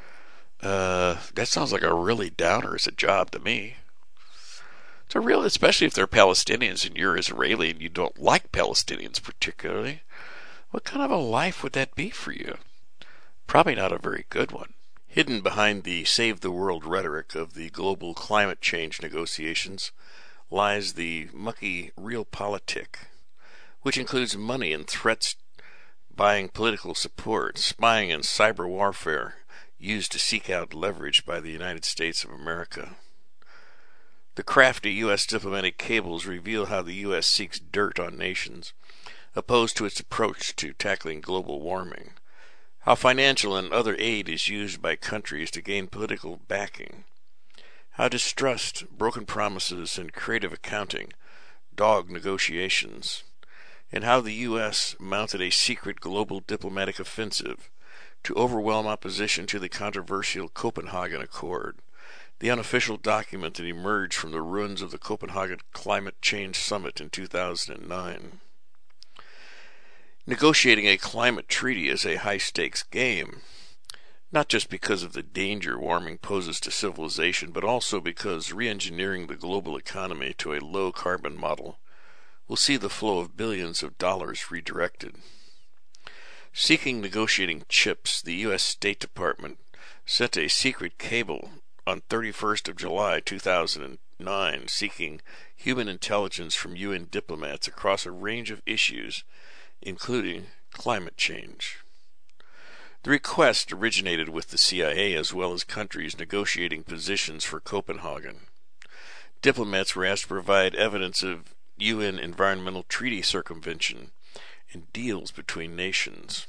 Uh, that sounds like a really downer as a job to me. It's a real, especially if they're Palestinians and you're Israeli and you don't like Palestinians particularly. What kind of a life would that be for you? Probably not a very good one. Hidden behind the save the world rhetoric of the global climate change negotiations lies the mucky realpolitik, which includes money and threats, buying political support, spying and cyber warfare, used to seek out leverage by the United States of America. The crafty U S diplomatic cables reveal how the U S seeks dirt on nations opposed to its approach to tackling global warming, how financial and other aid is used by countries to gain political backing, how distrust, broken promises, and creative accounting dog negotiations, and how the U S mounted a secret global diplomatic offensive to overwhelm opposition to the controversial Copenhagen Accord, the unofficial document that emerged from the ruins of the Copenhagen Climate Change Summit in two thousand nine. Negotiating a climate treaty is a high-stakes game, not just because of the danger warming poses to civilization, but also because re-engineering the global economy to a low-carbon model will see the flow of billions of dollars redirected. Seeking negotiating chips, the U S State Department sent a secret cable on thirty-first of July two thousand nine seeking human intelligence from U N diplomats across a range of issues, including climate change. The request originated with the C I A as well as countries negotiating positions for Copenhagen. Diplomats were asked to provide evidence of U N environmental treaty circumvention and deals between nations.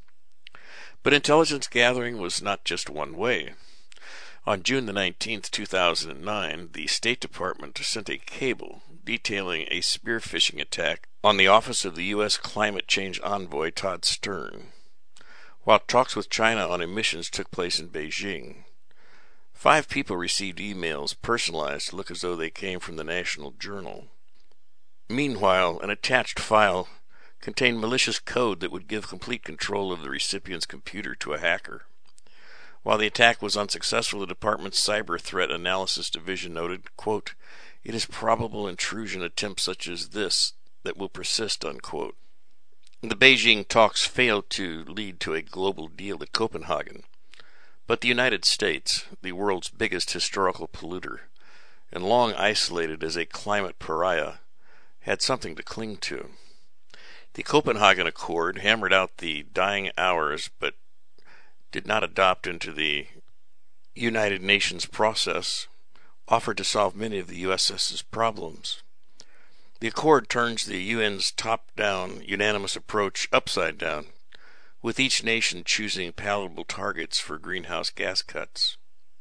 But intelligence gathering was not just one way. On June the nineteenth, two thousand nine, the State Department sent a cable detailing a spearphishing attack on the office of the U S climate change envoy Todd Stern, while talks with China on emissions took place in Beijing. Five people received emails personalized to look as though they came from the National Journal. Meanwhile, an attached file contained malicious code that would give complete control of the recipient's computer to a hacker. While the attack was unsuccessful, the department's Cyber Threat Analysis Division noted, quote, "It is probable intrusion attempts such as this that will persist," unquote. The Beijing talks failed to lead to a global deal at Copenhagen, but the United States, the world's biggest historical polluter, and long isolated as a climate pariah, had something to cling to. The Copenhagen Accord hammered out the dying hours, but did not adopt into the United Nations process, offered to solve many of the U S S's problems. The Accord turns the U N's top-down, unanimous approach upside down, with each nation choosing palatable targets for greenhouse gas cuts.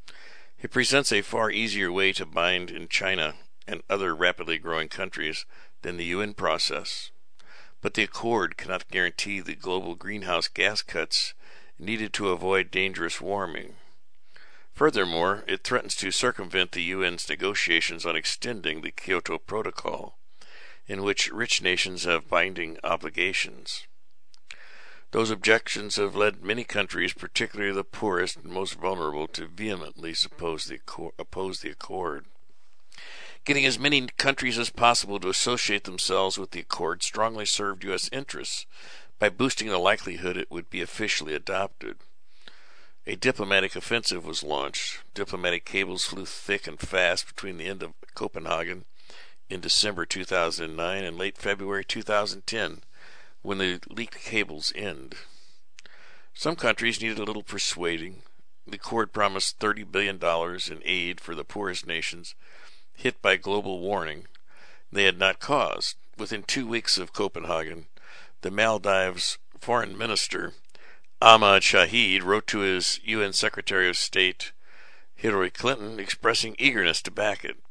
It presents a far easier way to bind in China and other rapidly growing countries than the U N process, but the Accord cannot guarantee the global greenhouse gas cuts needed to avoid dangerous warming. Furthermore, it threatens to circumvent the U N's negotiations on extending the Kyoto Protocol, in which rich nations have binding obligations. Those objections have led many countries, particularly the poorest and most vulnerable, to vehemently oppose the, oppose the Accord. Getting as many countries as possible to associate themselves with the Accord strongly served U S interests by boosting the likelihood it would be officially adopted. A diplomatic offensive was launched. Diplomatic cables flew thick and fast between the end of Copenhagen in December two thousand nine and late February two thousand ten, when the leaked cables end. Some countries needed a little persuading. The Accord promised thirty billion dollars in aid for the poorest nations hit by global warming they had not caused. Within two weeks of Copenhagen, the Maldives foreign minister, Ahmad Shahid, wrote to his U N Secretary of State, Hillary Clinton, expressing eagerness to back it.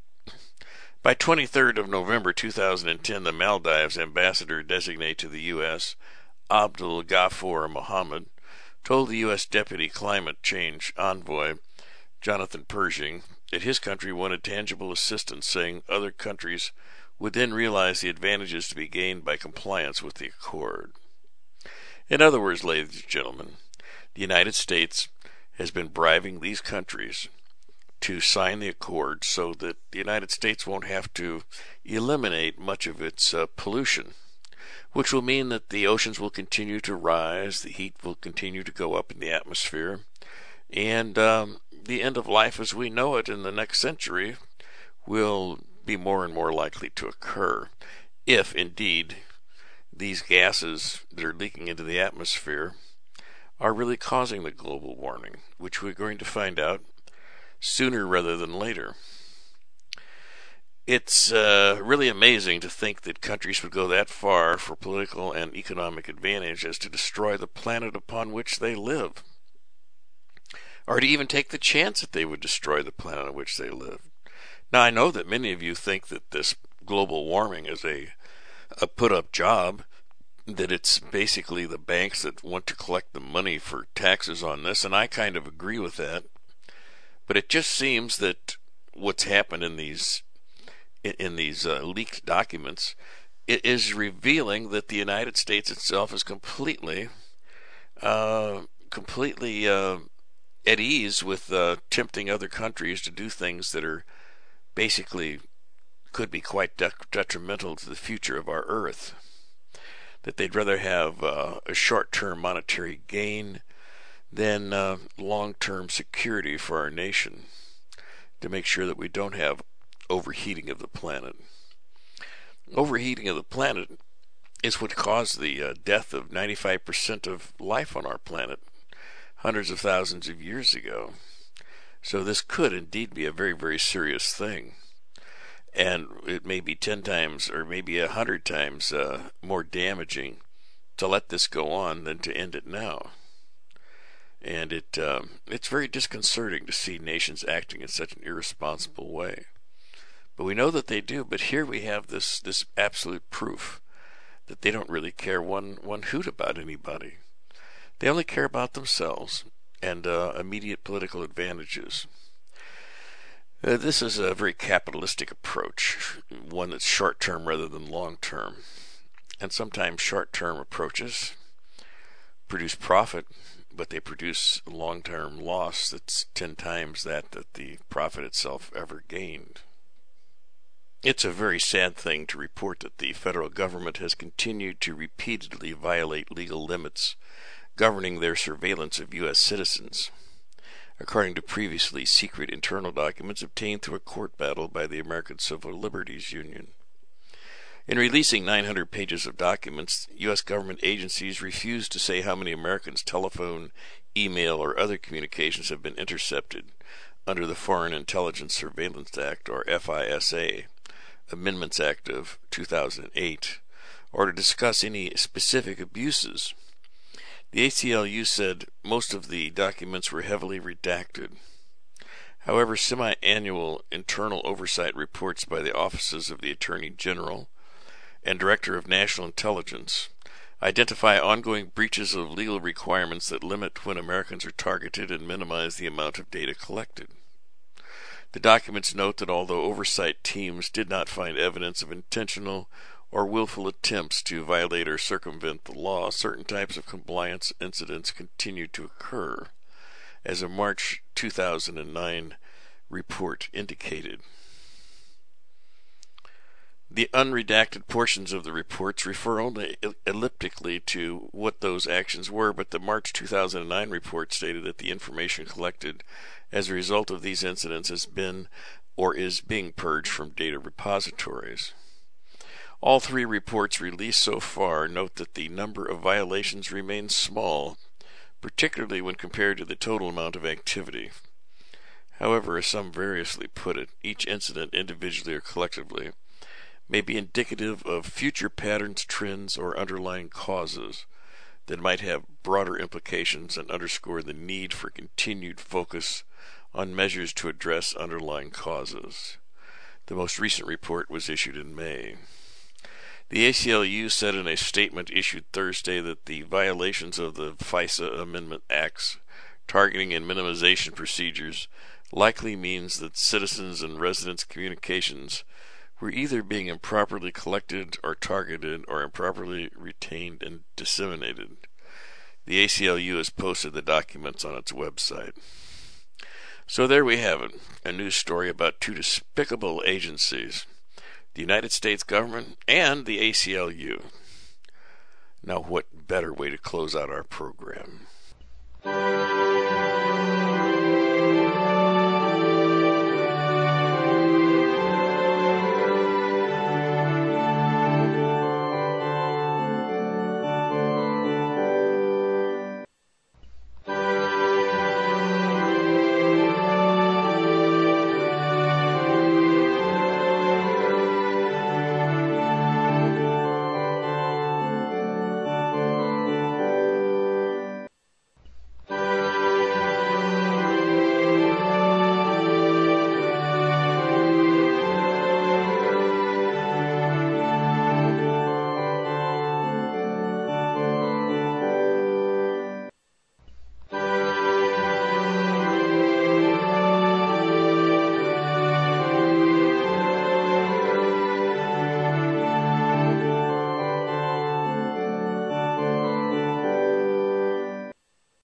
By twenty-third of November two thousand ten, the Maldives ambassador-designate to the U S, Abdul Ghaffur Mohammed, told the U S Deputy Climate Change Envoy, Jonathan Pershing, that his country wanted tangible assistance, saying other countries would then realize the advantages to be gained by compliance with the Accord. In other words, ladies and gentlemen, the United States has been bribing these countries to sign the Accord so that the United States won't have to eliminate much of its uh, pollution, which will mean that the oceans will continue to rise, the heat will continue to go up in the atmosphere, and um, the end of life as we know it in the next century will be more and more likely to occur, if indeed these gases that are leaking into the atmosphere are really causing the global warming, which we're going to find out sooner rather than later. It's uh, really amazing to think that countries would go that far for political and economic advantage as to destroy the planet upon which they live, or to even take the chance that they would destroy the planet on which they live. Now, I know that many of you think that this global warming is a, a put-up job, that it's basically the banks that want to collect the money for taxes on this, and I kind of agree with that. But it just seems that what's happened in these in these uh, leaked documents it is revealing that the United States itself is completely, uh, completely uh, at ease with uh, tempting other countries to do things that are basically could be quite de- detrimental to the future of our Earth. That they'd rather have uh, a short-term monetary gain than uh, long-term security for our nation, to make sure that we don't have overheating of the planet. Overheating of the planet is what caused the uh, death of ninety-five percent of life on our planet hundreds of thousands of years ago. So this could indeed be a very, very serious thing. And it may be ten times or maybe a hundred times uh, more damaging to let this go on than to end it now. And it um, it's very disconcerting to see nations acting in such an irresponsible way. But we know that they do. But here we have this, this absolute proof that they don't really care one, one hoot about anybody. They only care about themselves and uh, immediate political advantages. Uh, this is a very capitalistic approach, one that's short-term rather than long-term. And sometimes short-term approaches produce profit, but they produce long-term loss that's ten times that that the profit itself ever gained. It's a very sad thing to report that the federal government has continued to repeatedly violate legal limits governing their surveillance of U S citizens, according to previously secret internal documents obtained through a court battle by the American Civil Liberties Union. In releasing nine hundred pages of documents, U S government agencies refused to say how many Americans' telephone, email, or other communications have been intercepted under the Foreign Intelligence Surveillance Act, or F I S A, Amendments Act of two thousand eight, or to discuss any specific abuses. The A C L U said most of the documents were heavily redacted. However, semi-annual internal oversight reports by the offices of the Attorney General and Director of National Intelligence identify ongoing breaches of legal requirements that limit when Americans are targeted and minimize the amount of data collected. The documents note that although oversight teams did not find evidence of intentional or willful attempts to violate or circumvent the law, certain types of compliance incidents continued to occur, as a March two thousand nine report indicated. The unredacted portions of the reports refer only elliptically to what those actions were, but the March two thousand nine report stated that the information collected as a result of these incidents has been or is being purged from data repositories. All three reports released so far note that the number of violations remains small, particularly when compared to the total amount of activity. However, as some variously put it, each incident, individually or collectively, may be indicative of future patterns, trends, or underlying causes that might have broader implications and underscore the need for continued focus on measures to address underlying causes. The most recent report was issued in May. The A C L U said in a statement issued Thursday that the violations of the FISA Amendment Act's targeting and minimization procedures likely means that citizens and residents' communications were either being improperly collected or targeted or improperly retained and disseminated. The A C L U has posted the documents on its website. So there we have it, a news story about two despicable agencies, the United States government and the A C L U. Now what better way to close out our program?